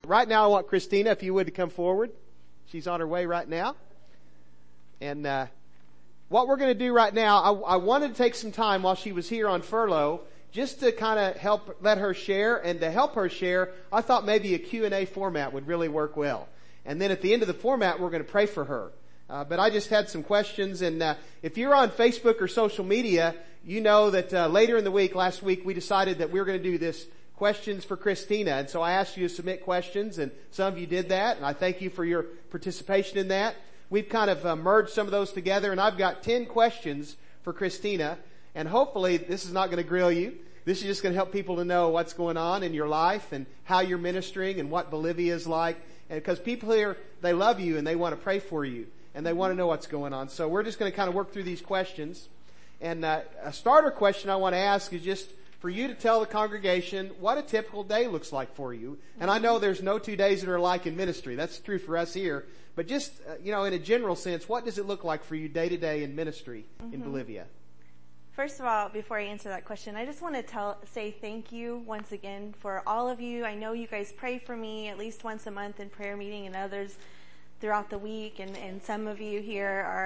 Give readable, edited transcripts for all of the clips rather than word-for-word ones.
right now I want Christina, if you would, to come forward. She's on her way right now. And what we're going to do right now, I wanted to take some time while she was here on furlough just to kind of let her share. And to help her share, I thought maybe a Q&A format would really work well. And then at the end of the format, we're going to pray for her. But I just had some questions. And if you're on Facebook or social media, you know that later in the week, last week, we decided that we were going to do this questions for Christina. And so I asked you to submit questions, and some of you did that. And I thank you for your participation in that. We've kind of merged some of those together, and I've got 10 questions for Christina. And hopefully this is not going to grill you. This is just going to help people to know what's going on in your life and how you're ministering and what Bolivia is like. And because people here, they love you and they want to pray for you and they want to know what's going on. So we're just going to kind of work through these questions. And a starter question I want to ask is just for you to tell the congregation what a typical day looks like for you. And I know there's no 2 days that are alike in ministry. That's true for us here. But just, in a general sense, what does it look like for you day to day in ministry in Bolivia? First of all, before I answer that question, I just want to say thank you once again for all of you. I know you guys pray for me at least once a month in prayer meeting and others throughout the week. And some of you here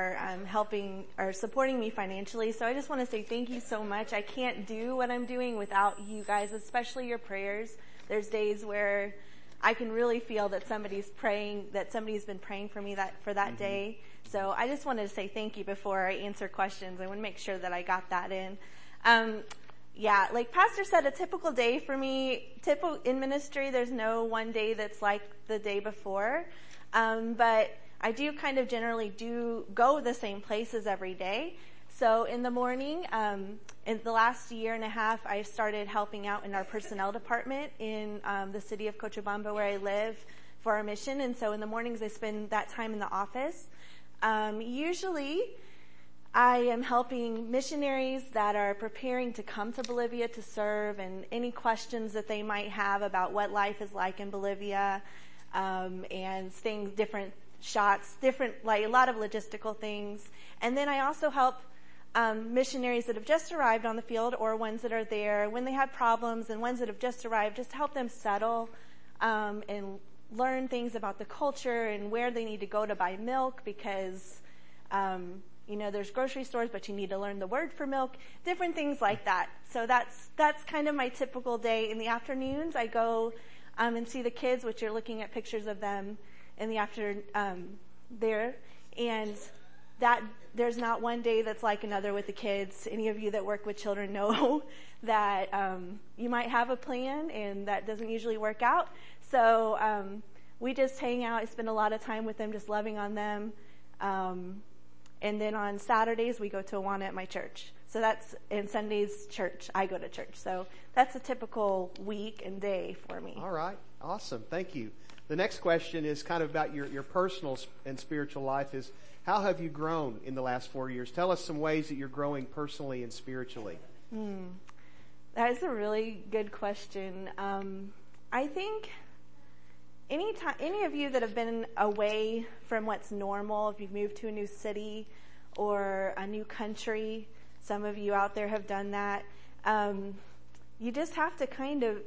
are supporting me financially. So I just want to say thank you so much. I can't do what I'm doing without you guys, especially your prayers. There's days where I can really feel that somebody's been praying for me for that day. So I just wanted to say thank you before I answer questions. I want to make sure that I got that in. Like Pastor said, a typical day for me, typical in ministry, there's no one day that's like the day before. But I do kind of generally go the same places every day. So in the morning, in the last year and a half, I started helping out in our personnel department in the city of Cochabamba where I live for our mission. And so in the mornings, I spend that time in the office. Usually I am helping missionaries that are preparing to come to Bolivia to serve and any questions that they might have about what life is like in Bolivia, and things, different shots, like a lot of logistical things. And then I also help missionaries that have just arrived on the field or ones that are there when they have problems, and ones that have just arrived, just help them settle and learn things about the culture and where they need to go to buy milk because, there's grocery stores, but you need to learn the word for milk, different things like that. So that's kind of my typical day. In the afternoons, I go and see the kids, which you're looking at pictures of them in the there. And that there's not one day that's like another with the kids. Any of you that work with children know that you might have a plan and that doesn't usually work out. So we just hang out. I spend a lot of time with them, just loving on them. And then on Saturdays, we go to Awana at my church. So and Sundays, church. I go to church. So that's a typical week and day for me. All right. Awesome. Thank you. The next question is kind of about your personal and spiritual life is, how have you grown in the last 4 years? Tell us some ways that you're growing personally and spiritually. That is a really good question. I think any of you that have been away from what's normal, if you've moved to a new city or a new country, some of you out there have done that. You just have to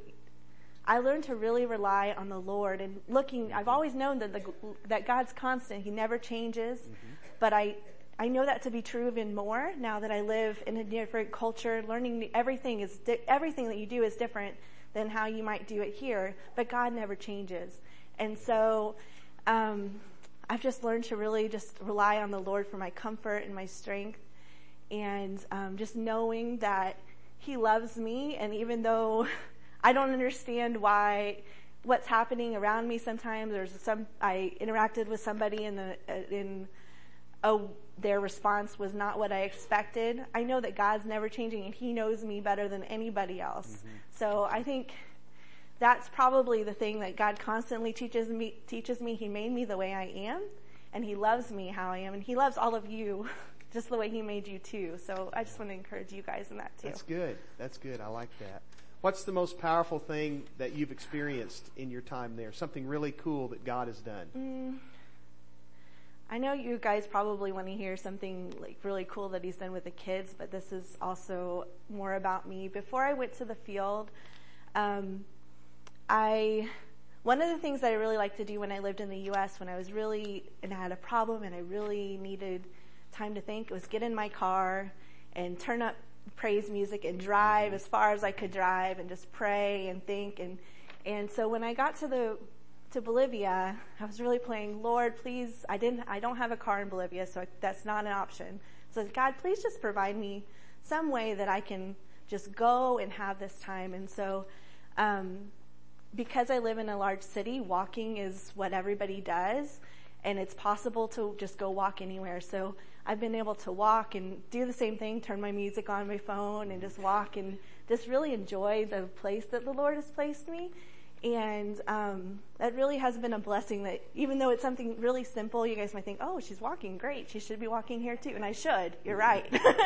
I learned to really rely on the Lord and I've always known that God's constant. He never changes. But I know that to be true even more now that I live in a different culture, learning everything that you do is different than how you might do it here, but God never changes. And so, I've just learned to really just rely on the Lord for my comfort and my strength, and just knowing that He loves me, and even though I don't understand what's happening around me sometimes, I interacted with somebody their response was not what I expected. I know that God's never changing and He knows me better than anybody else. So I think that's probably the thing that God constantly teaches me. He made me the way I am, and He loves me how I am, and He loves all of you just the way He made you too. So I just want to encourage you guys in that too. That's good. I like that. What's the most powerful thing that you've experienced in your time there? Something really cool that God has done? I know you guys probably want to hear something like really cool that He's done with the kids, but this is also more about me. Before I went to the field, one one of the things that I really liked to do when I lived in the U.S., when I was and I had a problem and I really needed time to think, was get in my car and turn up praise music and drive as far as I could drive and just pray and think. And so when I got to Bolivia, I was really praying, Lord, please, I don't have a car in Bolivia, so that's not an option. So God, please just provide me some way that I can just go and have this time. And so, because I live in a large city, walking is what everybody does, and it's possible to just go walk anywhere. So I've been able to walk and do the same thing, turn my music on my phone and just walk and just really enjoy the place that the Lord has placed me. And that really has been a blessing, that even though it's something really simple, you guys might think, oh, she's walking, great, she should be walking here too. And I should, you're right.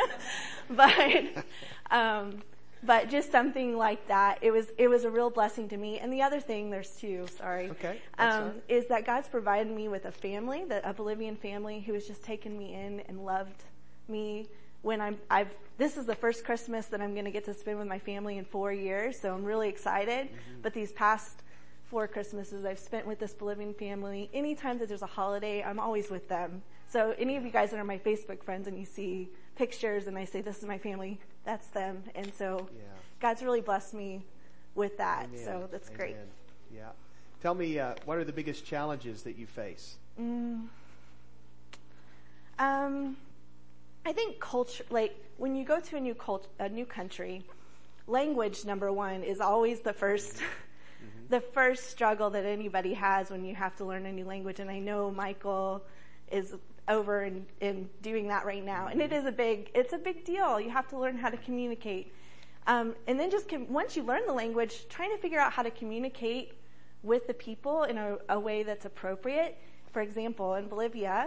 But just something like that, it was a real blessing to me. And the other thing, there's two, sorry, okay, is that God's provided me with a family, a Bolivian family, who has just taken me in and loved me. When this is the first Christmas that I'm going to get to spend with my family in 4 years, so I'm really excited. Mm-hmm. But these past 4 Christmases I've spent with this Bolivian family. Anytime that there's a holiday, I'm always with them. So any of you guys that are my Facebook friends and you see pictures and I say, this is my family, that's them. And so God's really blessed me with that. Amen. So that's great. Yeah. Tell me, what are the biggest challenges that you face? I think culture, like when you go to a new country, language, number one, is always the first, the first struggle that anybody has when you have to learn a new language. And I know Michael is over and doing that right now. And it's a big deal. You have to learn how to communicate. And then once you learn the language, trying to figure out how to communicate with the people in a way that's appropriate. For example, in Bolivia,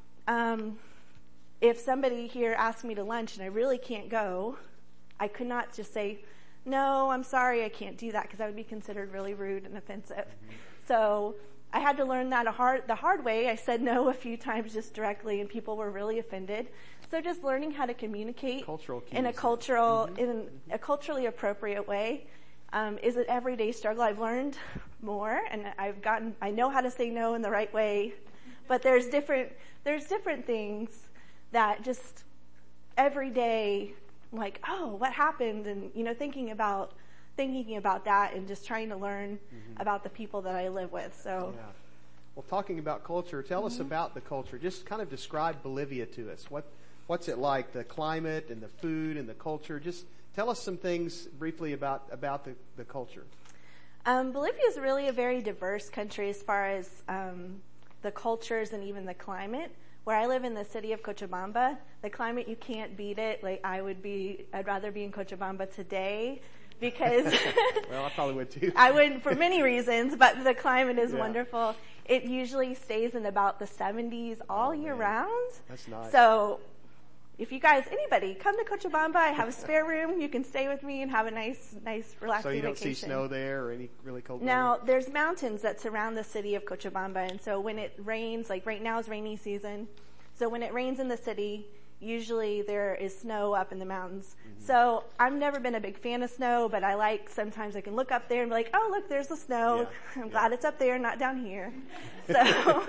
if somebody here asked me to lunch and I really can't go, I could not just say, no, I'm sorry, I can't do that, because that would be considered really rude and offensive. So I had to learn that the hard way. I said no a few times just directly, and people were really offended. So just learning how to communicate in a culturally appropriate way is an everyday struggle. I've learned more, and I know how to say no in the right way. But there's different things that just every day, like, oh, what happened? And, thinking about that and just trying to learn about the people that I live with. So, well, talking about culture, tell us about the culture. Just kind of describe Bolivia to us. What's it like, the climate and the food and the culture? Just tell us some things briefly about the culture. Bolivia is really a very diverse country as far as the cultures and even the climate. Where I live in the city of Cochabamba, the climate, you can't beat it. Like I'd rather be in Cochabamba today because well, I probably would too. I would for many reasons, but the climate is wonderful. It usually stays in about the 70s all year round. That's nice. So if you guys, anybody, come to Cochabamba, I have a spare room. You can stay with me and have a nice relaxing vacation. So you don't see snow there or any really cold weather? Now, there's mountains that surround the city of Cochabamba, and so when it rains, like right now is rainy season, so when it rains in the city, usually there is snow up in the mountains. So I've never been a big fan of snow, but sometimes I can look up there and be like, oh, look, there's the snow. I'm glad it's up there, not down here. So,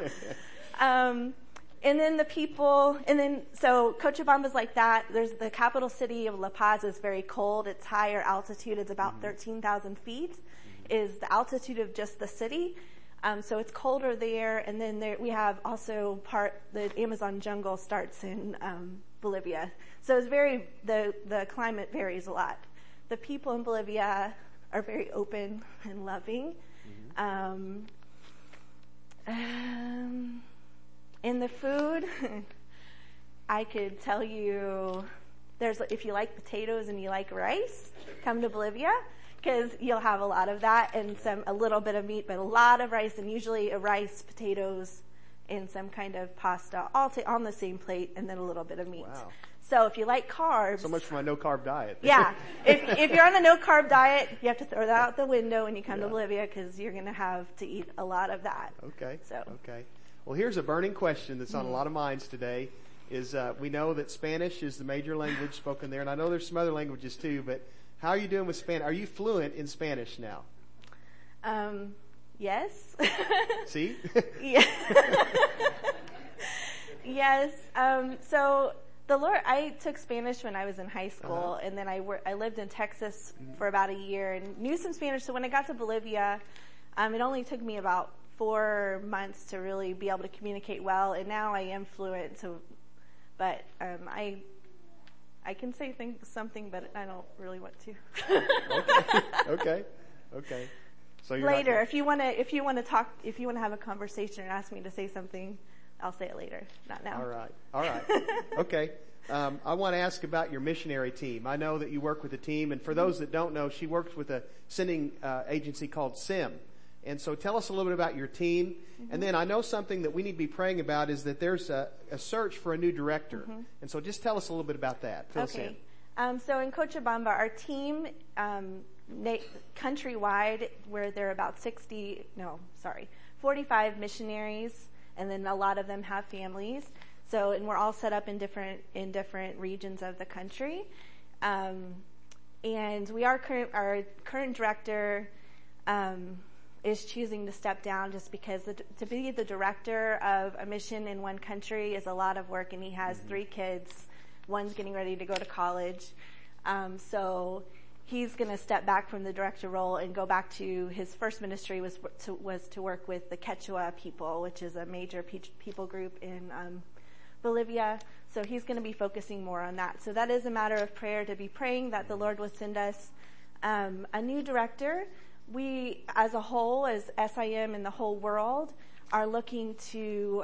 and then the people, so Cochabamba's like that. There's the capital city of La Paz is very cold. It's higher altitude. It's about 13,000 feet is the altitude of just the city. So it's colder there. And then we have also the Amazon jungle starts in Bolivia. So it's the climate varies a lot. The people in Bolivia are very open and loving. In the food, I could tell you, if you like potatoes and you like rice, come to Bolivia, because you'll have a lot of that and a little bit of meat, but a lot of rice, and usually rice, potatoes, and some kind of pasta, all on the same plate, and then a little bit of meat. Wow. So if you like carbs. So much for my no-carb diet. Yeah. If you're on a no-carb diet, you have to throw that out the window when you come to Bolivia, because you're going to have to eat a lot of that. Okay. Well, here's a burning question that's on a lot of minds today. We know that Spanish is the major language spoken there, and I know there's some other languages too, but how are you doing with Spanish? Are you fluent in Spanish now? Yes. See? Yeah. Yes. So the Lord, I took Spanish when I was in high school, and then I lived in Texas for about a year and knew some Spanish. So when I got to Bolivia, it only took me about 4 months to really be able to communicate well, and now I am fluent. So, but I can say something, but I don't really want to. Okay. So you're later, if you want to talk, if you want to have a conversation and ask me to say something, I'll say it later, not now. All right. Okay. I want to ask about your missionary team. I know that you work with a team, and for those that don't know, she works with a sending agency called SIM. And so tell us a little bit about your team. Mm-hmm. And then I know something that we need to be praying about is that there's a search for a new director. Mm-hmm. And so just tell us a little bit about that. Fill us in. So in Cochabamba, our team, countrywide, where there are about 45 missionaries, and then a lot of them have families. So, and we're all set up in different regions of the country. And our current director, is choosing to step down just because to be the director of a mission in one country is a lot of work, and he has 3 kids. One's getting ready to go to college. So he's going to step back from the director role and go back to his first ministry was to work with the Quechua people, which is a major people group in Bolivia. So he's going to be focusing more on that. So that is a matter of prayer, to be praying that the Lord will send us a new director. We, as a whole, as SIM and the whole world, are looking to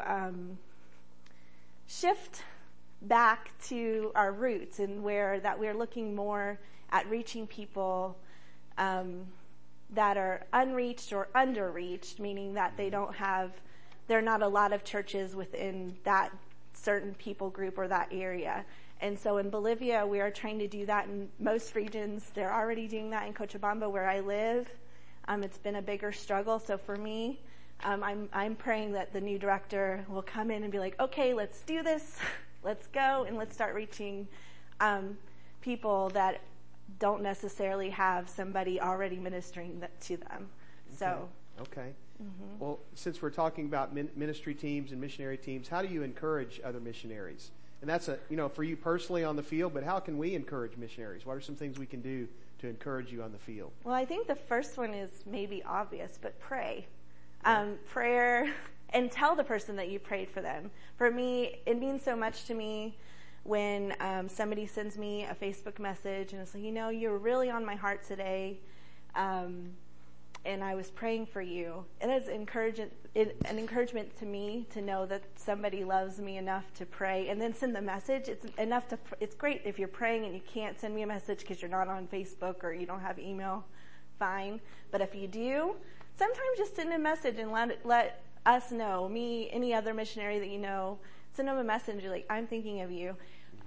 shift back to our roots, and where that we're looking more at reaching people that are unreached or underreached, meaning that there are not a lot of churches within that certain people group or that area. And so in Bolivia, we are trying to do that in most regions. They're already doing that in Cochabamba, where I live. It's been a bigger struggle. So for me, I'm praying that the new director will come in and be like, okay, let's do this. Let's go and let's start reaching people that don't necessarily have somebody already ministering to them. So. Okay. Mm-hmm. Well, since we're talking about ministry teams and missionary teams, how do you encourage other missionaries? And that's for you personally on the field, but how can we encourage missionaries? What are some things we can do to encourage you on the field? Well, I think the first one is maybe obvious, but pray. Prayer, and tell the person that you prayed for them. For me, it means so much to me when somebody sends me a Facebook message and it's like, you're really on my heart today, and I was praying for you. It is an encouragement to me to know that somebody loves me enough to pray and then send the message. It's great if you're praying and you can't send me a message because you're not on Facebook or you don't have email, fine. But if you do, sometimes just send a message and let us know, me, any other missionary that you know, send them a message like, I'm thinking of you.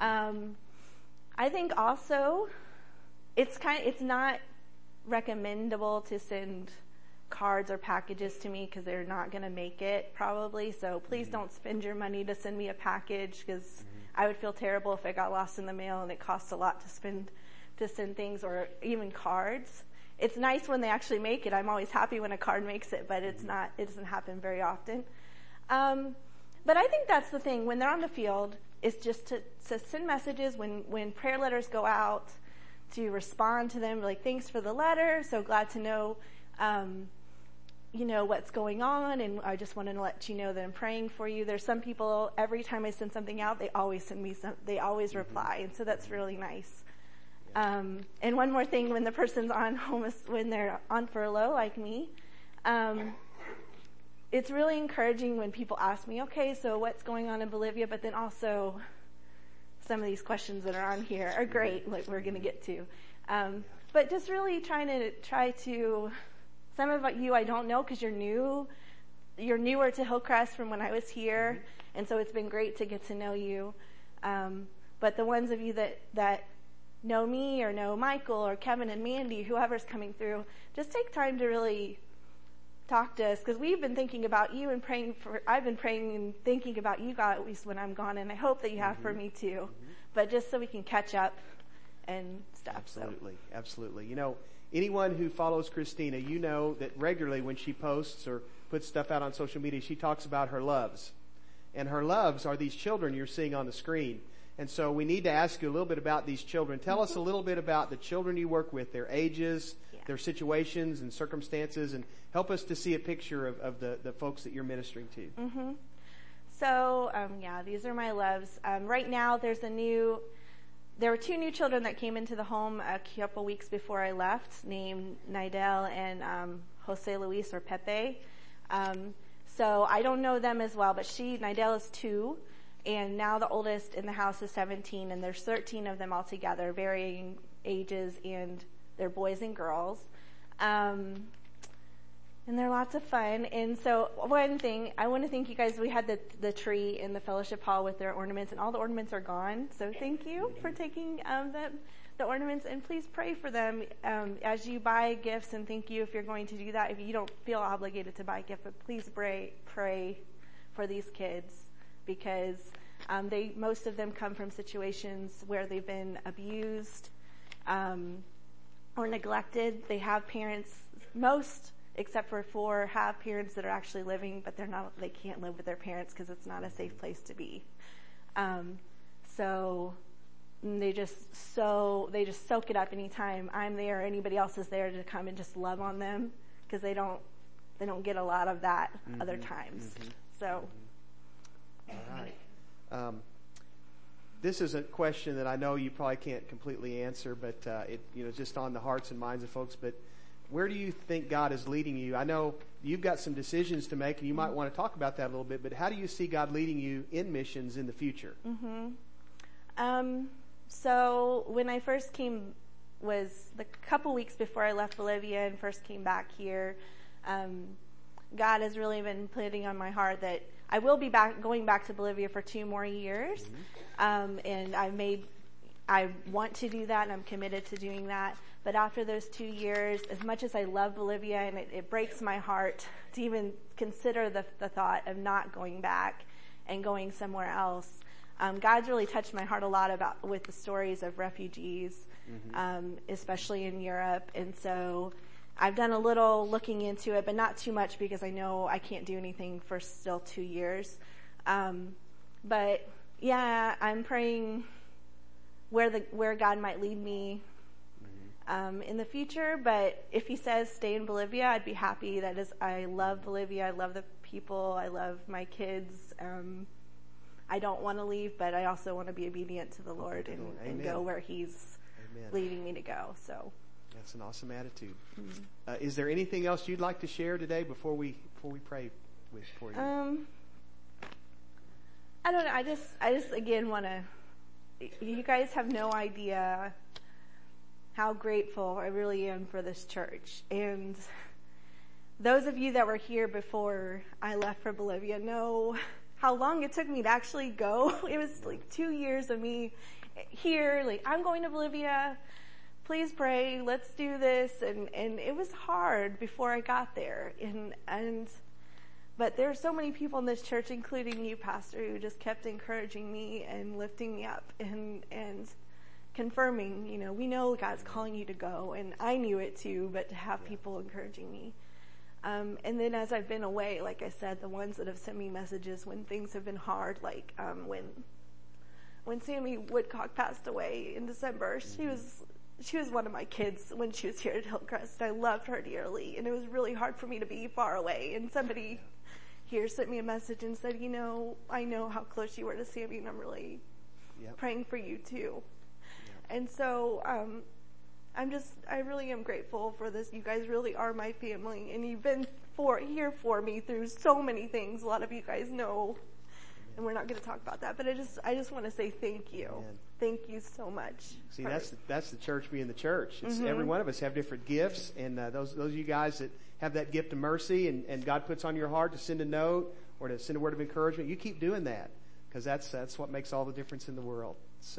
I think also it's not recommendable to send cards or packages to me because they're not going to make it probably. So please don't spend your money to send me a package, because I would feel terrible if it got lost in the mail and it costs a lot to send things, or even cards. It's nice when they actually make it. I'm always happy when a card makes it, but it doesn't happen very often. But I think that's the thing when they're on the field, is just to send messages when prayer letters go out, to respond to them like, thanks for the letter, so glad to know what's going on, and I just wanted to let you know that I'm praying for you. There's some people, every time I send something out, they always send me they always reply, and so that's really nice. And one more thing, when the person's when they're on furlough like me, it's really encouraging when people ask me, okay, so what's going on in Bolivia, but then also some of these questions that are on here are great, like we're going to get to. But just really try to, some of you I don't know because you're newer to Hillcrest from when I was here, and so it's been great to get to know you. But the ones of you that know me or know Michael or Kevin and Mandy, whoever's coming through, just take time to really talk to us, because we've been thinking about you and I've been praying and thinking about you, God, at least when I'm gone, and I hope that you have for me too. But just so we can catch up and stuff. Absolutely. anyone who follows Christina, you know that regularly when she posts or puts stuff out on social media, she talks about her loves. And her loves are these children you're seeing on the screen. And so we need to ask you a little bit about these children. Tell us a little bit about the children you work with, their ages, their situations and circumstances, and help us to see a picture of the folks that you're ministering to. Mm-hmm. So, these are my loves. Right now there were 2 new children that came into the home a couple weeks before I left, named Nidel and Jose Luis, or Pepe. So I don't know them as well, but Nidel is 2, and now the oldest in the house is 17, and there's 13 of them all together, varying ages, and they're boys and girls. And they're lots of fun. And so one thing, I want to thank you guys. We had the tree in the fellowship hall with their ornaments, and all the ornaments are gone. So thank you for taking the ornaments, and please pray for them as you buy gifts, and thank you if you're going to do that. If you don't feel obligated to buy a gift, but please pray for these kids, because most of them come from situations where they've been abused or neglected. They have parents, most except for 4 have parents that are actually living, but they can't live with their parents because it's not a safe place to be. So they just soak it up anytime I'm there or anybody else is there to come and just love on them, because they don't get a lot of that other times. Mm-hmm. So. All right. This is a question that I know you probably can't completely answer, but just on the hearts and minds of folks. But where do you think God is leading you? I know you've got some decisions to make, and you might want to talk about that a little bit, but how do you see God leading you in missions in the future? Mm-hmm. So when I first came, was the couple weeks before I left Bolivia and first came back here, God has really been putting on my heart that I will be going back to Bolivia for 2 more years. Mm-hmm. And I want to do that, and I'm committed to doing that. But after those 2 years, as much as I love Bolivia, and it breaks my heart to even consider the thought of not going back and going somewhere else, God's really touched my heart a lot with the stories of refugees, mm-hmm. Especially in Europe. And so I've done a little looking into it, but not too much, because I know I can't do anything for still 2 years. But yeah, I'm praying where God might lead me in the future. But if He says stay in Bolivia, I'd be happy. I love Bolivia. I love the people. I love my kids. I don't want to leave, but I also want to be obedient to the Lord and go where He's leading me to go. So that's an awesome attitude. Mm-hmm. Is there anything else you'd like to share today before we pray for you? I don't know. I just again want to. You guys have no idea how grateful I really am for this church. And those of you that were here before I left for Bolivia know how long it took me to actually go. It was like 2 years of me here, like, I'm going to Bolivia. Please pray. Let's do this. And it was hard before I got there. But there are so many people in this church, including you, Pastor, who just kept encouraging me and lifting me up and confirming, we know God's calling you to go. And I knew it too, but to have people encouraging me. And then as I've been away, like I said, the ones that have sent me messages when things have been hard, like when Sammy Woodcock passed away in December, she was one of my kids when she was here at Hillcrest. I loved her dearly, and it was really hard for me to be far away. And somebody here sent me a message and said, I know how close you were to Sammy, and I'm really praying for you too. Yep. And so I really am grateful for this. You guys really are my family, and you've been here for me through so many things. A lot of you guys know, and we're not going to talk about that, but I just want to say thank you. Amen. Thank you so much. See, that's the church being the church. It's mm-hmm. Every one of us have different gifts, and those of you guys that have that gift of mercy, and God puts on your heart to send a note or to send a word of encouragement, you keep doing that, because that's what makes all the difference in the world.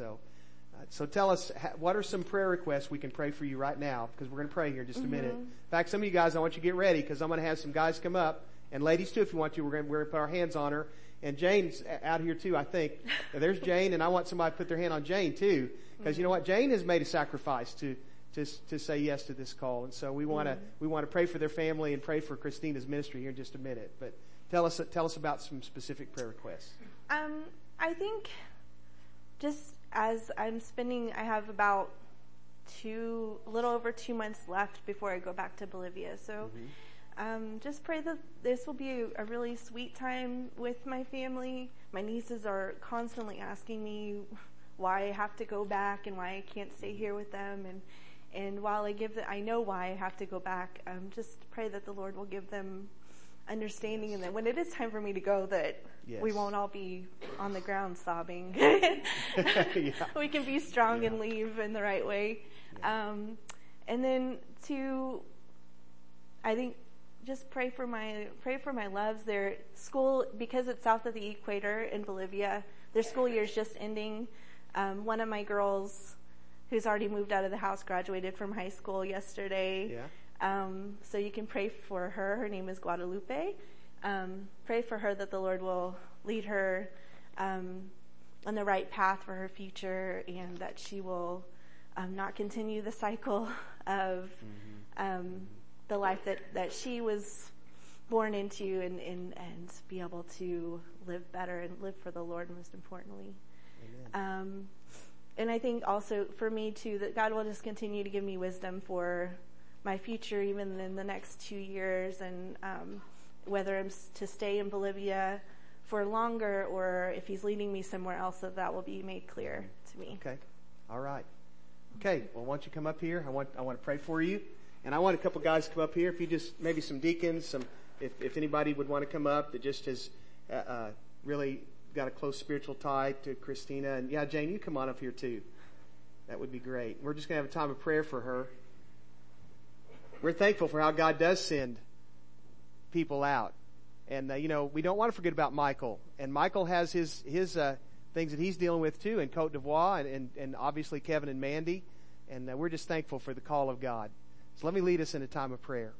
So tell us, what are some prayer requests we can pray for you right now? Because we're going to pray here in just a minute. In fact, some of you guys, I want you to get ready, because I'm going to have some guys come up, and ladies too, if you want to. We're going to put our hands on her. And Jane's out here too, I think. There's Jane, and I want somebody to put their hand on Jane too. Because you know what? Jane has made a sacrifice to to say yes to this call. And so we want to pray for their family and pray for Christina's ministry here in just a minute. But tell us about some specific prayer requests. I think just as I have about a little over 2 months left before I go back to Bolivia. So just pray that this will be a really sweet time with my family. My nieces are constantly asking me why I have to go back and why I can't stay here with them. And while I know why I have to go back, just pray that the Lord will give them understanding, and that when it is time for me to go, that we won't all be on the ground sobbing. We can be strong and leave in the right way. And then I think just pray for my loves. Their school, because it's south of the equator in Bolivia, their school year is just ending. One of my girls, who's already moved out of the house, graduated from high school yesterday. So you can pray for her. Her name is Guadalupe. Pray for her that the Lord will lead her on the right path for her future, and that she will not continue the cycle of the life that she was born into, and be able to live better and live for the Lord, most importantly. And I think also for me too, that God will just continue to give me wisdom for my future, even in the next 2 years, and whether I'm to stay in Bolivia for longer or if he's leading me somewhere else, that will be made clear to me. Okay. All right. Okay. Well, why don't you come up here? I want to pray for you. And I want a couple guys to come up here. If you just, maybe some deacons, if anybody would want to come up that just has really got a close spiritual tie to Christina. And yeah, Jane, you come on up here too. That would be great. We're just going to have a time of prayer for her. We're thankful for how God does send people out. And, we don't want to forget about Michael. And Michael has his things that he's dealing with too in Côte d'Ivoire, and obviously Kevin and Mandy. And we're just thankful for the call of God. So let me lead us in a time of prayer.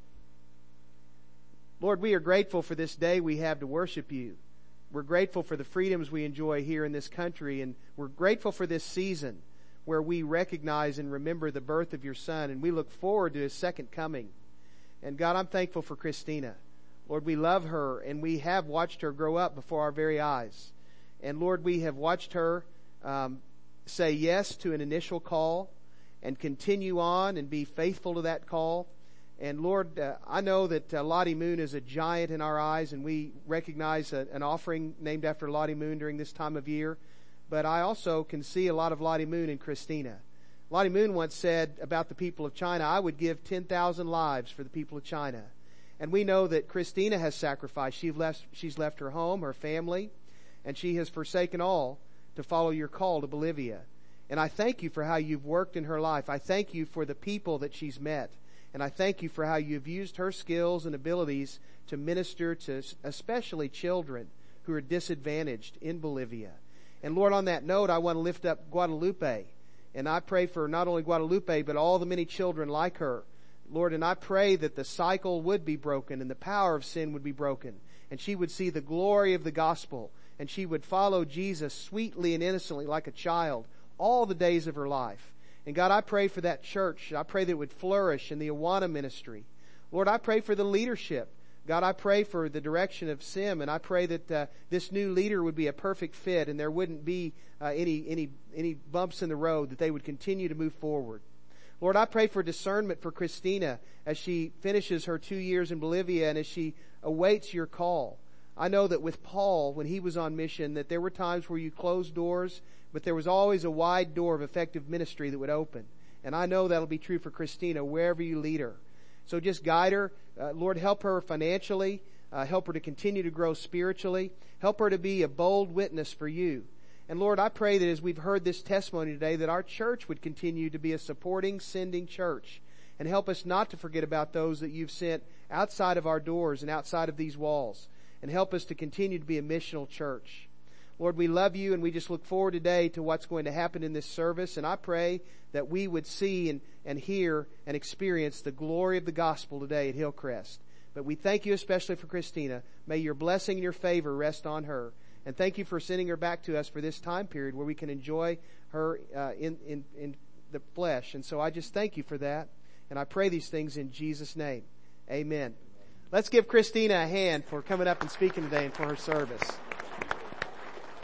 Lord, we are grateful for this day we have to worship you. We're grateful for the freedoms we enjoy here in this country, and we're grateful for this season where we recognize and remember the birth of your Son, and we look forward to his second coming. And God, I'm thankful for Christina. Lord, we love her, and we have watched her grow up before our very eyes. And Lord, we have watched her say yes to an initial call and continue on and be faithful to that call. And Lord, I know that Lottie Moon is a giant in our eyes, and we recognize an offering named after Lottie Moon during this time of year. But I also can see a lot of Lottie Moon in Christina. Lottie Moon once said about the people of China, I would give 10,000 lives for the people of China. And we know that Christina has sacrificed. She's left her home, her family, and she has forsaken all to follow your call to Bolivia. And I thank you for how you've worked in her life. I thank you for the people that she's met. And I thank you for how you've used her skills and abilities to minister to especially children who are disadvantaged in Bolivia. And Lord, on that note, I want to lift up Guadalupe. And I pray for not only Guadalupe, but all the many children like her. Lord, and I pray that the cycle would be broken and the power of sin would be broken. And she would see the glory of the gospel. And she would follow Jesus sweetly and innocently like a child all the days of her life. And God, I pray for that church. I pray that it would flourish in the Awana ministry. Lord, I pray for the leadership. God, I pray for the direction of Sim, and I pray that this new leader would be a perfect fit, and there wouldn't be any bumps in the road, that they would continue to move forward. Lord, I pray for discernment for Christina as she finishes her 2 years in Bolivia and as she awaits your call. I know that with Paul, when he was on mission, that there were times where you closed doors, but there was always a wide door of effective ministry that would open. And I know that'll be true for Christina wherever you lead her. So just guide her. Lord, help her financially. Help her to continue to grow spiritually. Help her to be a bold witness for you. And Lord, I pray that as we've heard this testimony today, that our church would continue to be a supporting, sending church. And help us not to forget about those that you've sent outside of our doors and outside of these walls. And help us to continue to be a missional church. Lord, we love you, and we just look forward today to what's going to happen in this service. And I pray that we would see and hear and experience the glory of the gospel today at Hillcrest. But we thank you especially for Christina. May your blessing and your favor rest on her. And thank you for sending her back to us for this time period where we can enjoy her in the flesh. And so I just thank you for that. And I pray these things in Jesus' name. Amen. Let's give Christina a hand for coming up and speaking today and for her service.